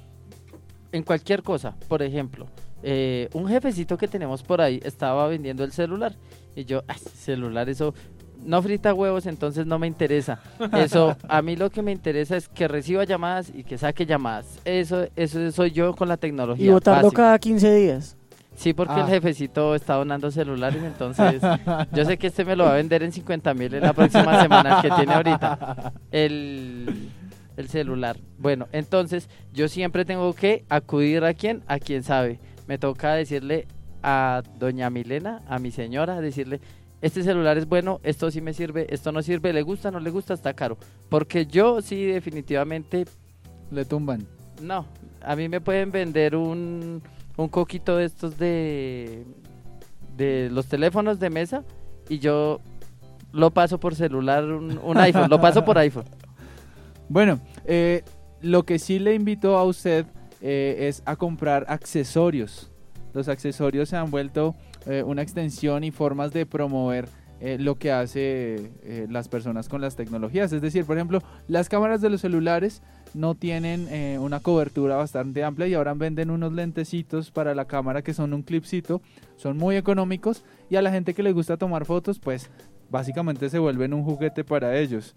en cualquier cosa. Por ejemplo, eh, un jefecito que tenemos por ahí estaba vendiendo el celular y yo, ay, celular, eso no frita huevos, entonces no me interesa. Eso, a mí lo que me interesa es que reciba llamadas y que saque llamadas. Eso, eso soy yo con la tecnología. Y botarlo básico. cada quince días. Sí, porque Ah. el jefecito está donando celulares, entonces yo sé que este me lo va a vender en cincuenta mil en la próxima semana, que tiene ahorita el, el celular. Bueno, entonces yo siempre tengo que acudir a quien, a quien sabe. Me toca decirle a doña Milena, a mi señora, decirle, este celular es bueno, esto sí me sirve, esto no sirve, le gusta, no le gusta, está caro. Porque yo sí definitivamente, Le tumban. no, a mí me pueden vender un... un coquito de estos de de los teléfonos de mesa y yo lo paso por celular, un, un iPhone, lo paso por iPhone. Bueno, eh, lo que sí le invito a usted eh, es a comprar accesorios. Los accesorios se han vuelto eh, una extensión y formas de promover eh, lo que hace eh, las personas con las tecnologías. Es decir, por ejemplo, las cámaras de los celulares no tienen eh, una cobertura bastante amplia y ahora venden unos lentecitos para la cámara que son un clipcito, son muy económicos y a la gente que le gusta tomar fotos, pues básicamente se vuelven un juguete para ellos.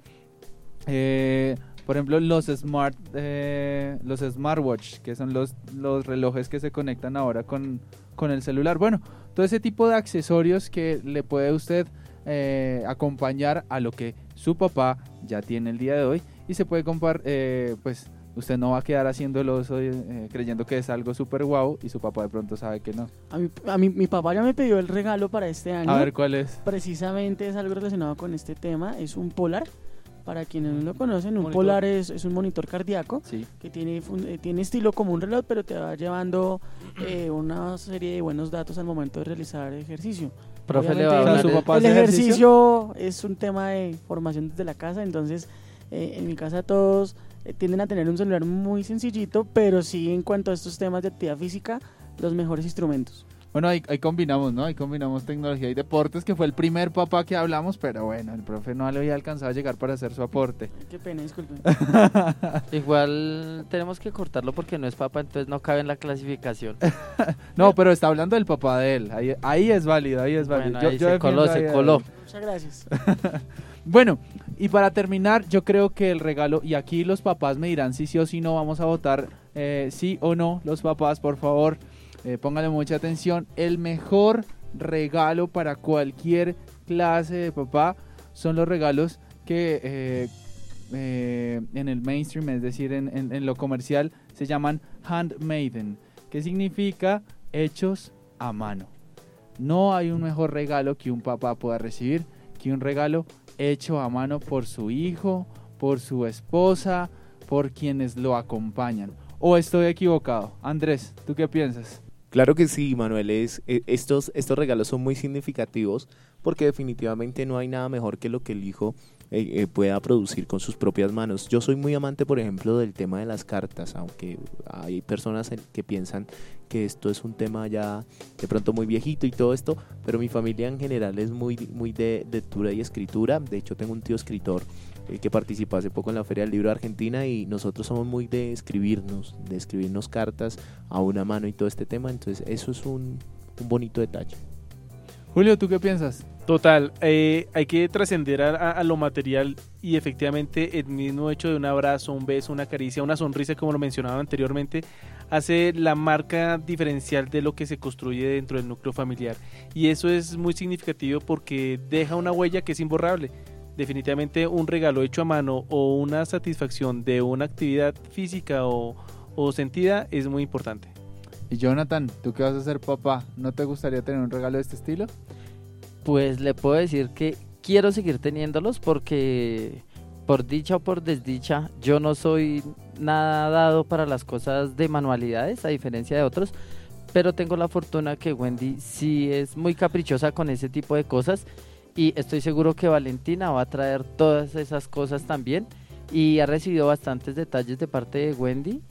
Eh, por ejemplo, los smart eh, los smartwatch, que son los, los relojes que se conectan ahora con, con el celular. Bueno, todo ese tipo de accesorios que le puede usted eh, acompañar a lo que su papá ya tiene el día de hoy y se puede comprar, eh, pues usted no va a quedar haciendo el oso eh, creyendo que es algo súper guau y su papá de pronto sabe que no. A mí, a mí, mi papá ya me pidió el regalo para este año. A ver, ¿cuál es? Precisamente es algo relacionado con este tema, es un Polar. Para quienes no lo conocen, un Monitor. Polar es, es un monitor cardíaco Sí. que tiene, fun- eh, tiene estilo como un reloj, pero te va llevando eh, una serie de buenos datos al momento de realizar ejercicio. Profe, le Obviamente, va a O sea, hablar su de- papá el hace ejercicio, ejercicio. es un tema de formación desde la casa, entonces eh, en mi casa todos eh, tienden a tener un celular muy sencillito, pero sí en cuanto a estos temas de actividad física, los mejores instrumentos. Bueno, ahí, ahí combinamos, ¿no? Ahí combinamos tecnología y deportes, que fue el primer papá que hablamos, pero bueno, el profe no le había alcanzado a llegar para hacer su aporte. Qué pena, disculpen. Igual tenemos que cortarlo porque no es papa, entonces no cabe en la clasificación. No, pero está hablando del papá de él. Ahí, ahí es válido, ahí es válido. Bueno, ahí se defiendo coló, se ahí a coló. él. Muchas gracias. Bueno, y para terminar, yo creo que el regalo, y aquí los papás me dirán si sí o si no, vamos a votar eh, sí o no. Los papás, por favor, eh, pónganle mucha atención. El mejor regalo para cualquier clase de papá son los regalos que eh, eh, en el mainstream, es decir, en, en, en lo comercial, se llaman handmaiden, que significa hechos a mano. No hay un mejor regalo que un papá pueda recibir que un regalo hecho a mano por su hijo, por su esposa, por quienes lo acompañan. ¿O estoy equivocado? Andrés, ¿tú qué piensas? Claro que sí, Manuel, es, eh, estos, estos regalos son muy significativos porque definitivamente no hay nada mejor que lo que el hijo eh, eh, pueda producir con sus propias manos. Yo soy muy amante, por ejemplo, del tema de las cartas, aunque hay personas que piensan que esto es un tema ya de pronto muy viejito y todo esto, pero mi familia en general es muy, muy de lectura y escritura. De hecho, tengo un tío escritor eh, que participó hace poco en la Feria del Libro de Argentina y nosotros somos muy de escribirnos, de escribirnos cartas a una mano y todo este tema, entonces eso es un, un bonito detalle. Julio, ¿tú qué piensas? Total, eh, hay que trascender a, a lo material y efectivamente el mismo hecho de un abrazo, un beso, una caricia, una sonrisa, como lo mencionaba anteriormente, hace la marca diferencial de lo que se construye dentro del núcleo familiar, y eso es muy significativo porque deja una huella que es imborrable. Definitivamente un regalo hecho a mano o una satisfacción de una actividad física o, o sentida es muy importante. Y Jonathan, tú que vas a ser papá, ¿no te gustaría tener un regalo de este estilo? Pues le puedo decir que quiero seguir teniéndolos porque por dicha o por desdicha yo no soy nada dado para las cosas de manualidades, a diferencia de otros, pero tengo la fortuna que Wendy sí es muy caprichosa con ese tipo de cosas y estoy seguro que Valentina va a traer todas esas cosas también, y ha recibido bastantes detalles de parte de Wendy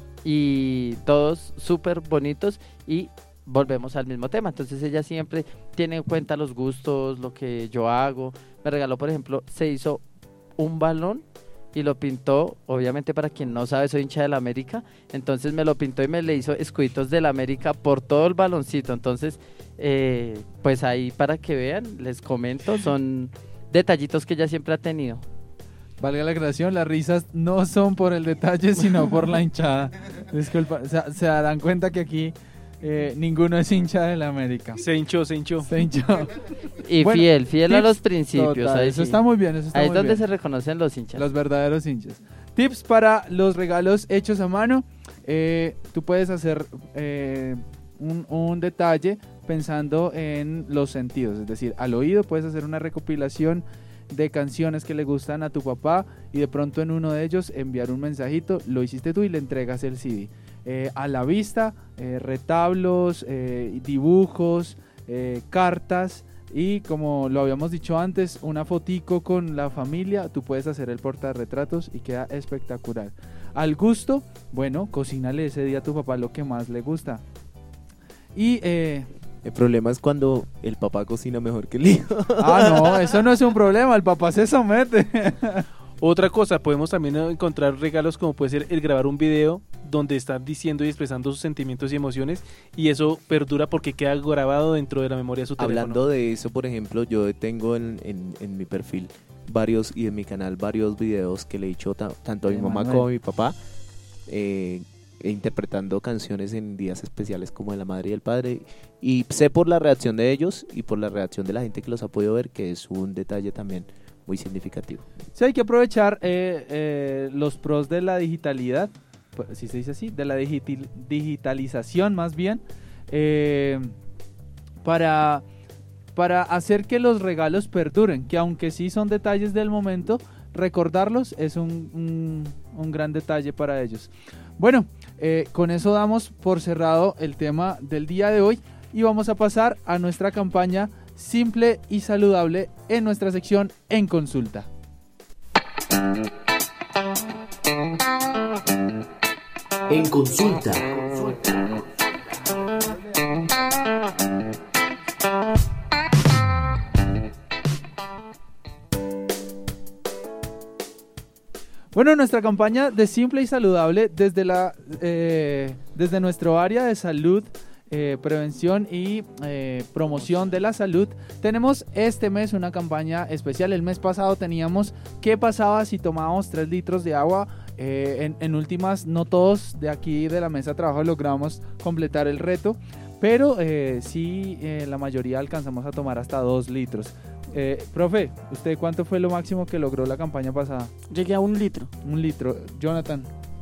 y todos súper bonitos, y volvemos al mismo tema. Entonces ella siempre tiene en cuenta los gustos, lo que yo hago. Me regaló, por ejemplo, se hizo un balón y lo pintó, obviamente para quien no sabe soy hincha de la América, entonces me lo pintó y me le hizo escuditos de la América por todo el baloncito. Entonces eh, pues ahí para que vean, les comento, son detallitos que ella siempre ha tenido. Valga la aclaración, las risas no son por el detalle, sino por la hinchada. Disculpa, se, se darán cuenta que aquí eh, ninguno es hincha de la América. Se hinchó, se hinchó. Se hinchó. Y bueno, fiel, fiel a los principios. Total, ahí eso sí. está muy bien. Eso está ahí muy es donde bien. se reconocen los hinchas. Los verdaderos hinchas. Tips para los regalos hechos a mano. Eh, tú puedes hacer eh, un, un detalle pensando en los sentidos. Es decir, al oído puedes hacer una recopilación de canciones que le gustan a tu papá y de pronto en uno de ellos enviar un mensajito, lo hiciste tú y le entregas el C D. Eh, a la vista, eh, retablos, eh, dibujos, eh, cartas y, como lo habíamos dicho antes, una fotico con la familia. Tú puedes hacer el portarretratos y queda espectacular. Al gusto, bueno, cocínale ese día a tu papá lo que más le gusta. Y eh, el problema es cuando el papá cocina mejor que el hijo. Ah, no, eso no es un problema, el papá se somete. Otra cosa, podemos también encontrar regalos como puede ser el grabar un video donde están diciendo y expresando sus sentimientos y emociones, y eso perdura porque queda grabado dentro de la memoria de su teléfono. Hablando de eso, por ejemplo, yo tengo en, en, en mi perfil varios y en mi canal varios videos que le he hecho ta- tanto a mi Eh, mamá Manuel. como a mi papá, eh, interpretando canciones en días especiales como de la madre y el padre, y sé por la reacción de ellos y por la reacción de la gente que los ha podido ver que es un detalle también muy significativo. Sí, hay que aprovechar eh, eh, los pros de la digitalidad, si se dice así, de la digiti- digitalización más bien, eh, para, para hacer que los regalos perduren, que aunque sí son detalles del momento, recordarlos es un, un, un gran detalle para ellos. Bueno, eh, con eso damos por cerrado el tema del día de hoy y vamos a pasar a nuestra campaña simple y saludable en nuestra sección En Consulta. En consulta. Bueno, nuestra campaña de simple y saludable desde, la, eh, desde nuestro área de salud, eh, prevención y eh, promoción de la salud, tenemos este mes una campaña especial. El mes pasado teníamos qué pasaba si tomábamos tres litros de agua. Eh, en, en últimas, no todos de aquí de la mesa de trabajo logramos completar el reto, pero eh, sí eh, la mayoría alcanzamos a tomar hasta dos litros. Eh, profe, ¿usted cuánto fue lo máximo que logró la campaña pasada? Llegué a un litro. Un litro. Jonathan.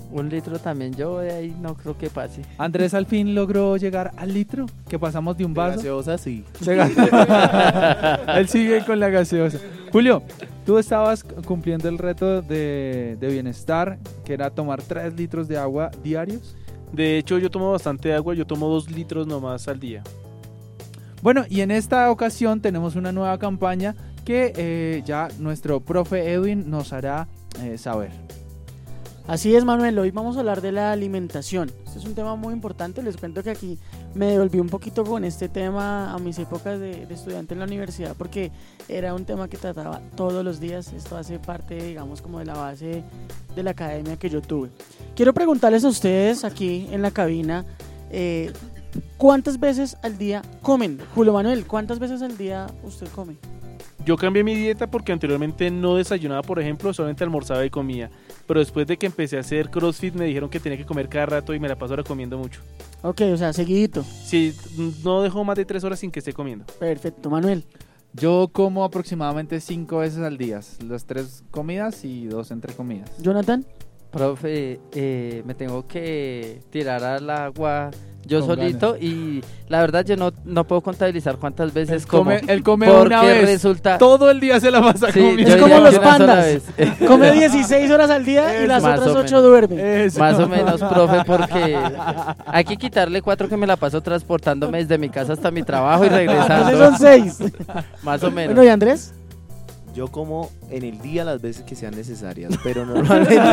Un litro también, yo de ahí no creo que pase. Andrés al fin logró llegar al litro, que pasamos de un De vaso. gaseosa, sí. De ga- Él sigue con la gaseosa. Julio, tú estabas cumpliendo el reto de, de bienestar, que era tomar tres litros de agua diarios. De hecho, yo tomo bastante agua, yo tomo dos litros nomás al día. Bueno, y en esta ocasión tenemos una nueva campaña que eh, ya nuestro profe Edwin nos hará eh, saber. Así es, Manuel, hoy vamos a hablar de la alimentación. Este es un tema muy importante, les cuento que aquí me devolví un poquito con este tema a mis épocas de, de estudiante en la universidad, porque era un tema que trataba todos los días. Esto hace parte, digamos, como de la base de la academia que yo tuve. Quiero preguntarles a ustedes aquí en la cabina, eh, ¿cuántas veces al día comen? Julio Manuel, ¿cuántas veces al día usted come? Yo cambié mi dieta porque anteriormente no desayunaba, por ejemplo, solamente almorzaba y comía. Pero después de que empecé a hacer CrossFit me dijeron que tenía que comer cada rato y me la paso ahora comiendo mucho. Ok, o sea, seguidito. Sí, no dejo más de tres horas sin que esté comiendo. Perfecto, Manuel. Yo como aproximadamente cinco veces al día, las tres comidas y dos entre comidas. Jonathan. Profe, eh, me tengo que tirar al agua yo Con solito ganas. y la verdad yo no, no puedo contabilizar cuántas veces Él como. come, él come porque una vez, resulta... todo el día se la pasa Sí, comiendo. yo Es como diría los que una sola pandas. vez. Come dieciséis horas al día y las Más otras o ocho menos. duerme. Eso. Más o menos, profe, porque hay que quitarle cuatro que me la paso transportándome desde mi casa hasta mi trabajo y Entonces regresando. son seis. Más o menos. Bueno, ¿y Andrés? Yo como en el día las veces que sean necesarias, pero normalmente,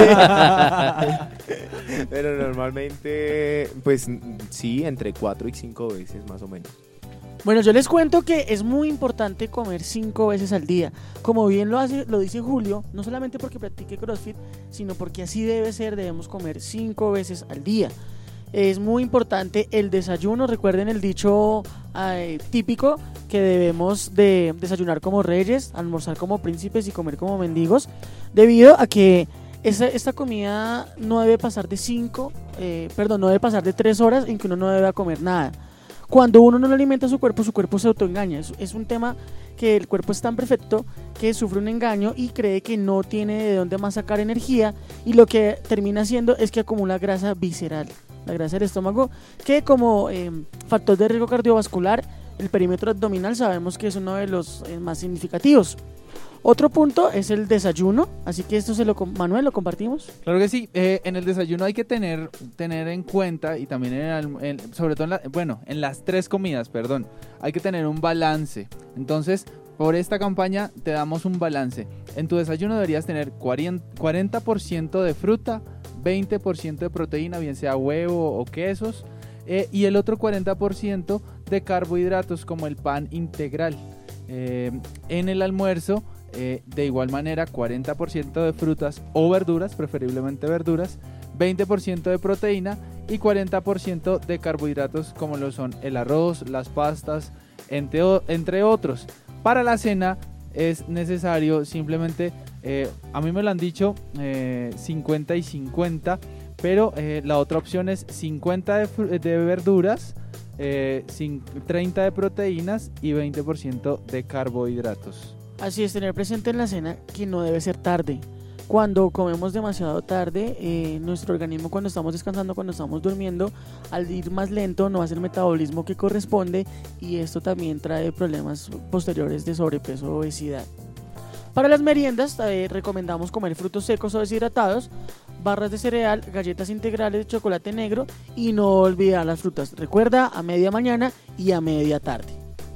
pero normalmente, pues sí, entre cuatro y cinco veces más o menos. Bueno, yo les cuento que es muy importante comer cinco veces al día. Como bien lo hace, lo dice Julio, no solamente porque practique CrossFit, sino porque así debe ser, debemos comer cinco veces al día. Es muy importante el desayuno, recuerden el dicho eh, típico que debemos de desayunar como reyes, almorzar como príncipes y comer como mendigos, debido a que esta, esta comida no debe pasar de cinco, eh, perdón, no debe pasar de tres horas en que uno no debe comer nada. Cuando uno no alimenta a su cuerpo, su cuerpo se autoengaña. Es, es un tema que el cuerpo es tan perfecto que sufre un engaño y cree que no tiene de dónde más sacar energía, y lo que termina haciendo es que acumula grasa visceral, la grasa del estómago, que como eh, factor de riesgo cardiovascular, el perímetro abdominal sabemos que es uno de los eh, más significativos. Otro punto es el desayuno, así que esto se lo Manuel, ¿lo compartimos? Claro que sí, eh, en el desayuno hay que tener, tener en cuenta, y también en el, en, sobre todo en la, bueno, en las tres comidas, perdón, hay que tener un balance. Entonces, por esta campaña te damos un balance. En tu desayuno deberías tener cuarenta por ciento de fruta, veinte por ciento de proteína, bien sea huevo o quesos, eh, y el otro cuarenta por ciento de carbohidratos como el pan integral. Eh, en el almuerzo, eh, de igual manera, cuarenta por ciento de frutas o verduras, preferiblemente verduras, veinte por ciento de proteína y cuarenta por ciento de carbohidratos como lo son el arroz, las pastas, entre, entre otros. Para la cena es necesario simplemente, eh, a mí me lo han dicho, eh, cincuenta y cincuenta, pero eh, la otra opción es cincuenta de, de verduras, eh, treinta de proteínas y veinte por ciento de carbohidratos. Así es, tener presente en la cena que no debe ser tarde. Cuando comemos demasiado tarde, eh, nuestro organismo, cuando estamos descansando, cuando estamos durmiendo, al ir más lento no hace el metabolismo que corresponde, y esto también trae problemas posteriores de sobrepeso o obesidad. Para las meriendas eh, recomendamos comer frutos secos o deshidratados, barras de cereal, galletas integrales de chocolate negro, y no olvidar las frutas. Recuerda, a media mañana y a media tarde.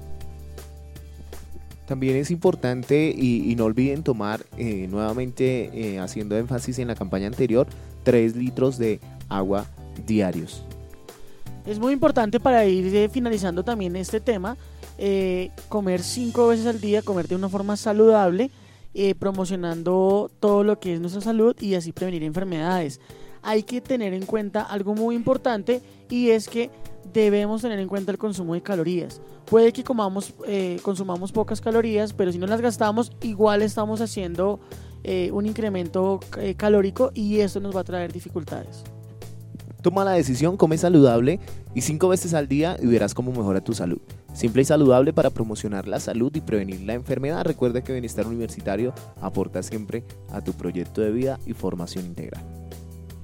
También es importante, y, y no olviden tomar, eh, nuevamente eh, haciendo énfasis en la campaña anterior, tres litros de agua diarios. Es muy importante, para ir eh, finalizando también este tema, eh, comer cinco veces al día, comer de una forma saludable, eh, promocionando todo lo que es nuestra salud y así prevenir enfermedades. Hay que tener en cuenta algo muy importante, y es que debemos tener en cuenta el consumo de calorías. Puede que comamos, eh, consumamos pocas calorías, pero si no las gastamos, igual estamos haciendo eh, un incremento eh, calórico, y esto nos va a traer dificultades. Toma la decisión, come saludable y cinco veces al día y verás cómo mejora tu salud. Simple y saludable para promocionar la salud y prevenir la enfermedad. Recuerda que Bienestar Universitario aporta siempre a tu proyecto de vida y formación integral.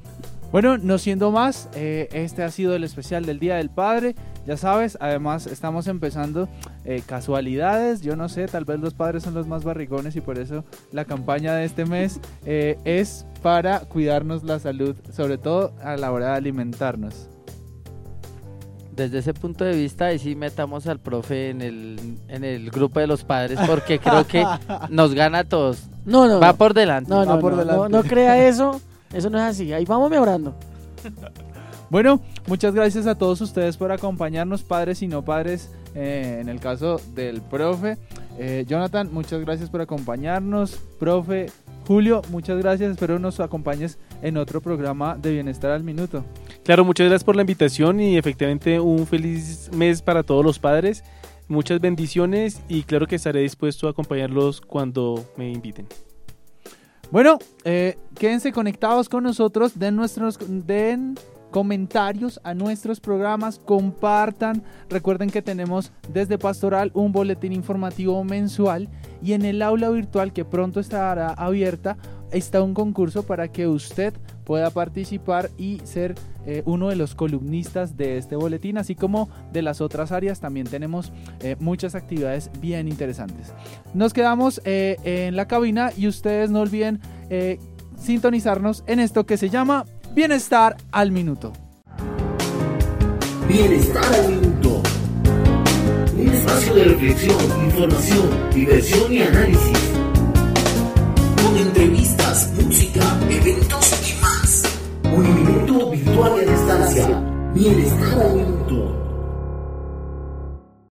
Bueno, no siendo más, eh, este ha sido el especial del Día del Padre. Ya sabes, además estamos empezando eh, casualidades, yo no sé, tal vez los padres son los más barrigones y por eso la campaña de este mes eh, es para cuidarnos la salud, sobre todo a la hora de alimentarnos. Desde ese punto de vista, ahí sí metamos al profe en el, en el grupo de los padres, porque creo que nos gana a todos. No, no. Va no. por delante. No, no, Va por no, delante. no, no crea eso. Eso no es así. Ahí vamos mejorando. Bueno, muchas gracias a todos ustedes por acompañarnos, padres y no padres, eh, en el caso del profe. Eh, Jonathan, muchas gracias por acompañarnos. Profe Julio, muchas gracias. Espero nos acompañes en otro programa de Bienestar al Minuto. Claro, muchas gracias por la invitación y efectivamente un feliz mes para todos los padres. Muchas bendiciones y claro que estaré dispuesto a acompañarlos cuando me inviten. Bueno, eh, quédense conectados con nosotros, den nuestros den comentarios a nuestros programas, compartan. Recuerden que tenemos desde Pastoral un boletín informativo mensual y en el aula virtual que pronto estará abierta está un concurso para que usted pueda participar y ser eh, uno de los columnistas de este boletín, así como de las otras áreas. También tenemos eh, muchas actividades bien interesantes. Nos quedamos eh, en la cabina y ustedes no olviden eh, sintonizarnos en esto que se llama Bienestar al Minuto. Bienestar al Minuto. Un espacio de reflexión, información, diversión y análisis. Con entrevistas, música, eventos y más. Un minuto virtual y a distancia. Bienestar al Minuto.